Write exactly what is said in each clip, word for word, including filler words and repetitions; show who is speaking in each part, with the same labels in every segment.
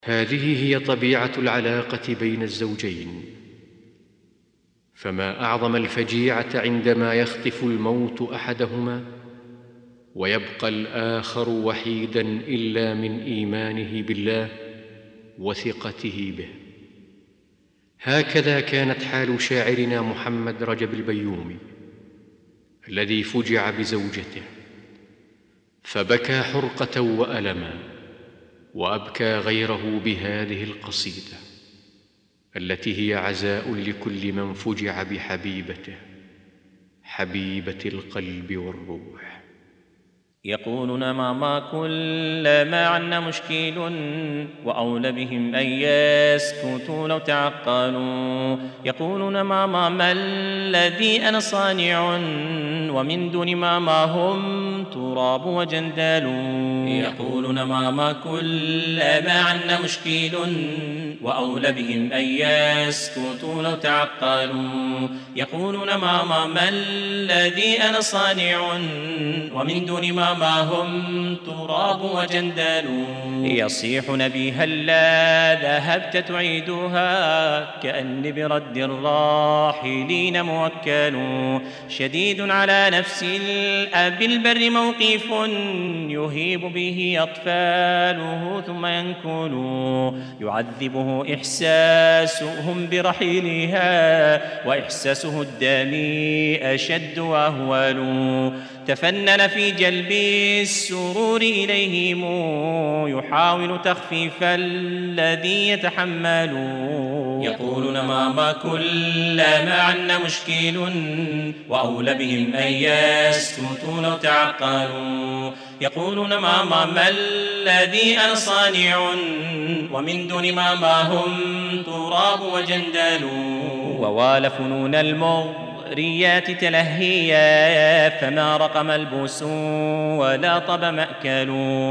Speaker 1: هذه هي طبيعة العلاقة بين الزوجين، فما أعظم الفجيعة عندما يخطف الموت أحدهما ويبقى الآخر وحيداً إلا من إيمانه بالله وثقته به. هكذا كانت حال شاعرنا محمد رجب البيومي الذي فجع بزوجته، فبكى حرقة وألما، وأبكى غيره بهذه القصيدة التي هي عزاء لكل من فجع بحبيبته، حبيبة القلب والروح.
Speaker 2: يقولون ماما كل ما عنا مشكيل، وأولى بهم أن يسكتوا لو تعقلوا. يقولون ماما ما الذي أنا صانع، ومن دون ماما هم تراب وجندال. يقولون ماما كل ما عنا مشكيل، وأولى بهم أن يسكتوا لو تعقلوا. يقولون ماما ما الذي أنا صانع، ومن دون ماما ما هم تراب وجندال. يصيحون بي هلا ذهبت تعيدها، كأني برد الراحلين موكل. شديد على نفس الأب البر موقف، يهيب به أطفاله ثم ينكل. يعذبه إحساسهم برحيلها، وإحساسه الدامي أشد وأهول. تفنن في جلب السرور إليهم، يحاول تخفيف الذي يتحمل. يقولون ماما كل ما عنا مشكيل، وأولى بهم أن يسكتوا لو تعقلوا. يقولون ماما ما الذي أنا صانع، ومن دون ماما هم تراب وجندال. ووال فنون المغ ريات تلهيا، فما رق ملبوس ولا طب مأكل.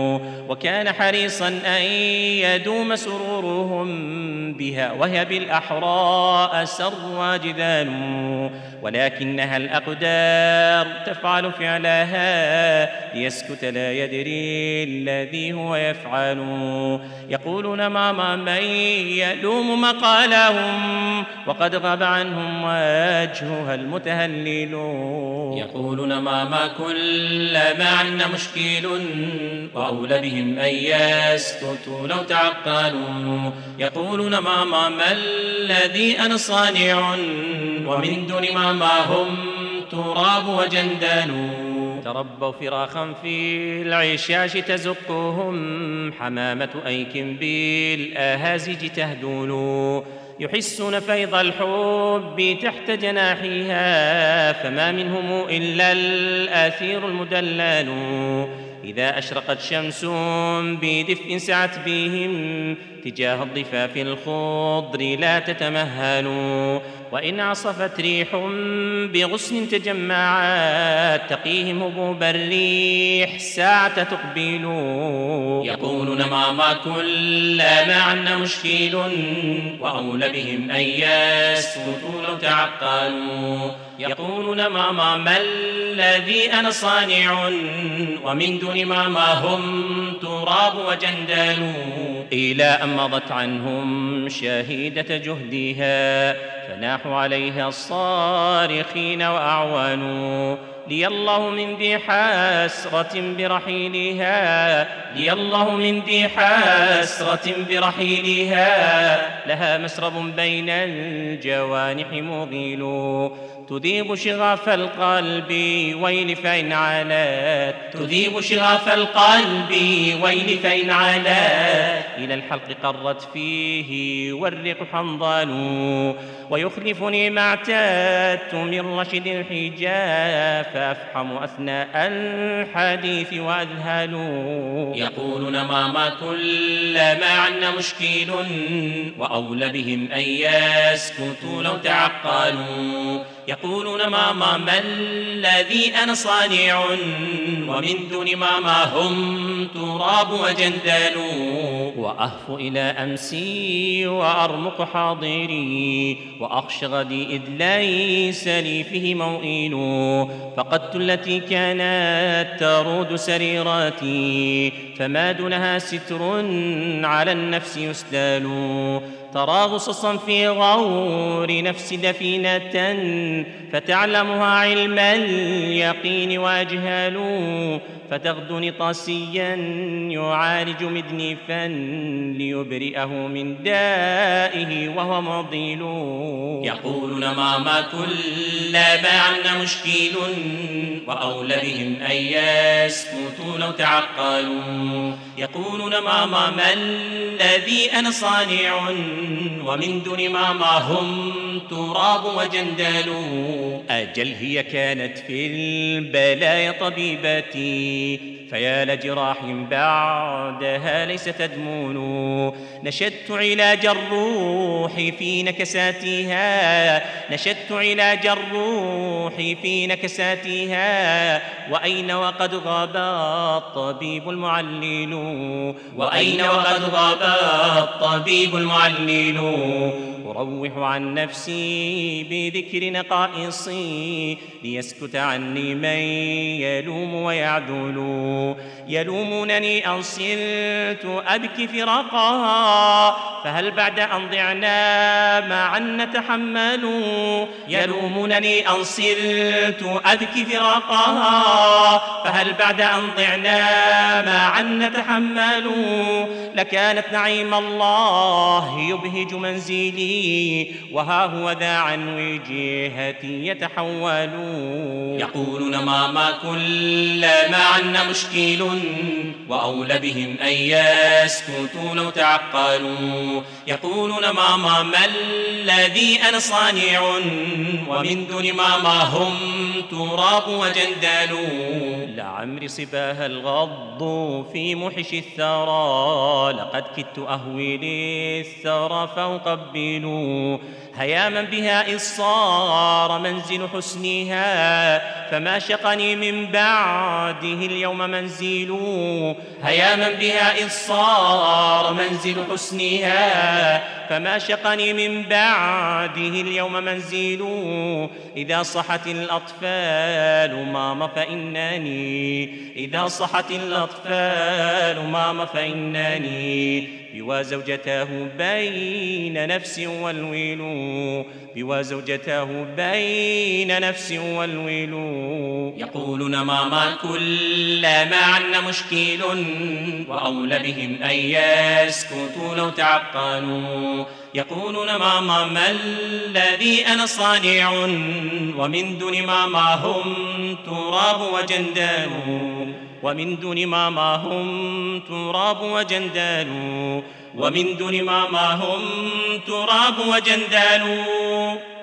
Speaker 2: وكان حريصا أن يدوم سرورهم بها، وهي بالأحرى أسر وجدال. ولكنها الأقدار تفعل فعلها، ليسكت لا يدري الذي هو يفعل. يقولون ماما من يلوم مقالهم، وقد غاب عنهم وجهها المتهلل. يقولون ماما كل ما عنا مشكيل، وأولى بهم أن يسكتوا لو تعقلوا. يقولون ماما ما الذي أنا صانع، ومن دون ماما هم تراب وجندال. تربوا فراخا في العشاش تزقهم، حمامة أيك بالأهازج تهدول. يحسون فيض الحب تحت جناحها، فما منهم إلا الآثير المدلل. إذا أشرقت شمس بدفء سعت بهم، تجاه الضفاف الخضر لا تتمهل. وإن عصفت ريح بغصن تجمعت، تقيهم هبوب الريح ساعة تقبل. يقولون ماما كل ما عنا مشكيل، وأولى بهم أن يسكتوا لو تعقلوا. يقولون ماما ما الذي أنا صانع، ومن دون ماما هم تراب وجندال. إلى أن مضت عنهم شاهدة جهدها، فناحوا عليها الصارخين وأعوانوا. لي الله من ذي حسرة برحيلها، لي الله من ذي حسرة برحيلها. لها مسرب بين الجوانح مغيل، تذيب شغاف القلب ويل فإن علات، تذيب شغاف القلب ويل فإن علات. إلى الحلق قرت فيه والرق حنظل، ويخلفني ما اعتدت من رشد الحجاب، فأفحم أثناء الحديث وأذهل. يقولون ماما كل ما عنا مشكيل، وأولى بهم أن يسكتوا لو تعقلوا. يقولون ماما ما الذي أنا صانع ومن دون ماما هم تراب وجندال وأهف إلى أمسي وأرمق حاضري وأخشى غدي إذ ليس لي فيه موئل فقدت التي كانت ترود سريراتي فما دونها ستر على النفس يسدال ترى غصصا في غور نفس دفينة فتعلمها علم اليقين وأجهال فتغدو نطاسيا يعالج مدنفا ليبرئه من دائه وهو مضيل يقولون ماما كل ما عنا مشكيل وأولى بهم أن يسكتوا لو تعقلوا يقولون ماما ما الذي أنا صانع ومن دون ماما هم تراب وجندال أجل هي كانت في البلايا طبيبتي فيا لجراح بعدها ليس تدمون نشدت علاج الروح في نكساتها نشدت علاج الروح في نكساتها وأين وقد غاب الطبيب المعلل وأين وقد غاب الطبيب المعلل أروح عن نفسي بذكر نقائصي ليسكت عني من يلوم ويعدل يلومونني أن صرت أبكي فراقها فهل بعد أن ضعنا معا نتحمل يلومونني أن صرت أبكي فراقها فهل بعد أن ضعنا معا نتحمل لكانت نعيم الله يبهج منزلي وها هو ذا عن وجهتي يتحول يقولون ماما كل ما عنا مشكيل وأولى بهم أن يسكتوا لو تعقلوا يقولون ماما ما الذي أنا صانع ومن دون ماما هم تراب وجندال لعمري صباها الغض في محش الثرى لقد كدت أهوي للثرى فأقبل هيا من بها إذ صار منزل حسنها فما شقني من بعده اليوم منزل هيا من بها إذ صار منزل حسنها فما شقني من بعده اليوم منزل إذا صحت الأطفال ماما فإنني إذا صحت الأطفال ماما فإنني بوا زوجته بين نفس والويل بوا زوجته بين نفس والويل يقولون ماما كل ما عنا مشكيل وأولى بهم أن يسكتوا لو تعقلوا يقولون ماما ما الذي أنا صانع ومن دون ماما هم تراب وجندال ومن دون ماما هم تراب وجندال ومن دون ماما هم تراب وجندال